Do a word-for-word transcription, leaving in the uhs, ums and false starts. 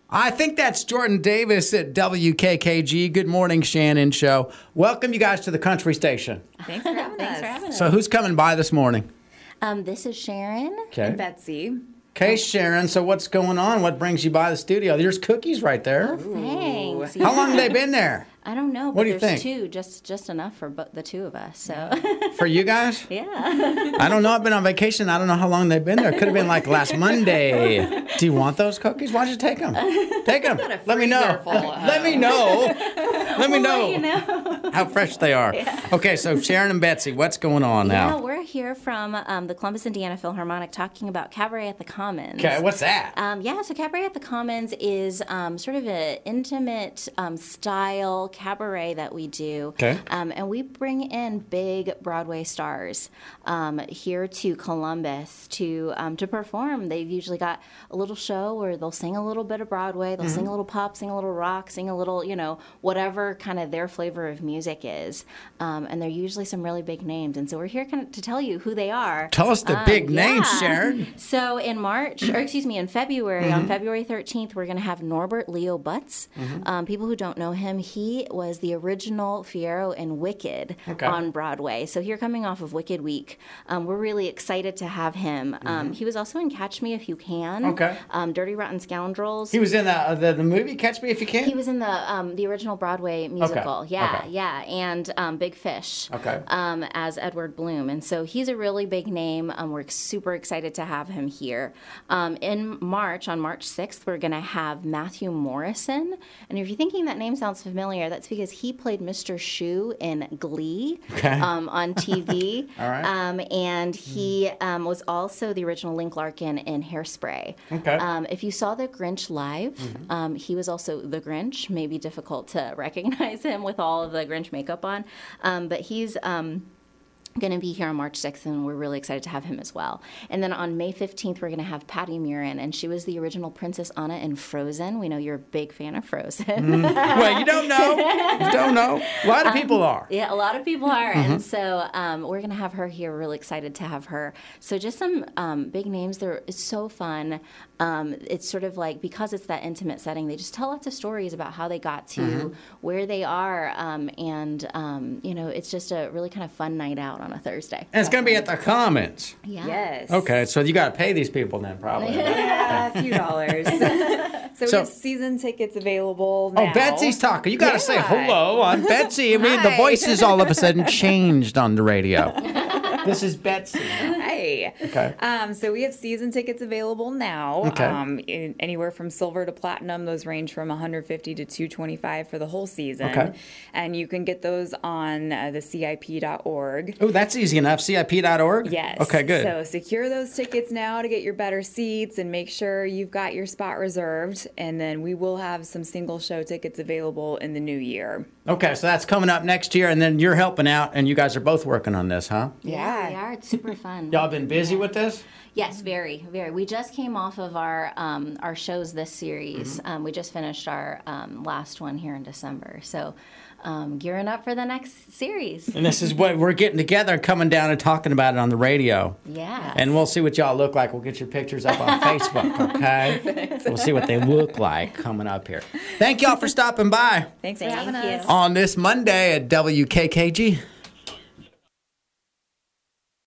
I think that's Jordan Davis at W K K G. Good morning, Shannon Show. Welcome you guys to the country station. Thanks for having Thanks us. for having us. So who's coming by this morning? Um, this is Sharon. Okay. And Betsy. Okay, Sharon. So what's going on? What brings you by the studio? There's cookies right there. Oh, thanks. How long have they been there? I don't know, What but do you there's think? two, just just enough for bo- the two of us. So, For you guys? yeah. I don't know. I've been on vacation. I don't know how long they've been there. Could have been like last Monday. Do you want those cookies? Why don't you take them? Take them. Let me know. freezer full of Let me know. Let me We'll know, let you know. how fresh they are. Okay, so Sharon and Betsy, what's going on Yeah, now? we're here from um, the Columbus, Indiana Philharmonic talking about Cabaret at the Commons. Okay, what's that? Um, yeah, so Cabaret at the Commons is um, sort of an intimate um, style cabaret that we do. Okay. Um, and we bring in big Broadway stars um, here to Columbus to um, to perform. They've usually got a little show where they'll sing a little bit of Broadway, they'll sing a little pop, sing a little rock, sing a little, you know, whatever kind of their flavor of music is. Um, and they're usually some really big names. And so we're here kind of to tell you who they are. Tell us the Um, big names, yeah. Sharon. So in March, or excuse me, in February, Mm-hmm. on February thirteenth, we're going to have Norbert Leo Butz. Mm-hmm. Um, people who don't know him, he was the original Fiyero in Wicked Okay. on Broadway. So here coming off of Wicked Week, um, we're really excited to have him. Um, he was also in Catch Me If You Can. Mm-hmm. Okay. Um, Dirty Rotten Scoundrels. He was in the, the, the movie Catch Me If You Can? He was in the um, the original Broadway musical, yeah, Okay. yeah, and um, Big Fish, Okay. um, as Edward Bloom, and so he's a really big name. Um, we're super excited to have him here. Um, in March, on March sixth, we're going to have Matthew Morrison, and if you're thinking that name sounds familiar, that's because he played Mister Shu in Glee Okay. um, on T V. All right. um, and he um, was also the original Link Larkin in Hairspray. Okay. Um, if you saw The Grinch live, um, he was also the Grinch. Maybe difficult to recognize him with all of the Grinch makeup on, um, but he's um, going to be here on March sixth, and we're really excited to have him as well. And then on May fifteenth, we're going to have Patty Murin, and she was the original Princess Anna in Frozen. We know you're a big fan of Frozen. Well, you don't know. You don't know. A lot of people are. Yeah, a lot of people are. And so um, we're going to have her here. We're really excited to have her. So just some um, big names. They're, it's so fun. Um, it's sort of like, because it's that intimate setting, they just tell lots of stories about how they got to where they are. Um, and, um, you know, it's just a really kind of fun night out on a Thursday. And it's going to be at the Commons. Yeah. Yes. Okay, so you got to pay these people then, probably. Yeah, a few dollars. so, So- we have season tickets available now. Oh, Betsy's talking. You got to say Yeah. hello. I'm Betsy. I mean, the Hi. voices all of a sudden changed on the radio. This is Betsy. Hi. Okay. Um, so we have season tickets available now. Okay. Um, in, anywhere from silver to platinum. Those range from one hundred fifty to two hundred twenty-five for the whole season. Okay. And you can get those on uh, the C I P dot org. Oh, that's easy enough. C I P dot org? Yes. Okay, good. So secure those tickets now to get your better seats and make sure you've got your spot reserved. And then we will have some single show tickets available in the new year. Okay, so that's coming up next year, and then you're helping out, and you guys are both working on this, huh? Yeah, we are. It's super fun. Y'all been busy with this? Yes, very, very. We just came off of our um, our shows this series. Mm-hmm. Um, we just finished our um, last one here in December. So um, gearing up for the next series. And this is what we're getting together and coming down and talking about it on the radio. Yeah. And we'll see what y'all look like. We'll get your pictures up on Facebook, okay? We'll see what they look like coming up here. Thank y'all for stopping by Thanks for Thank having you. us. on this Monday at W K K G.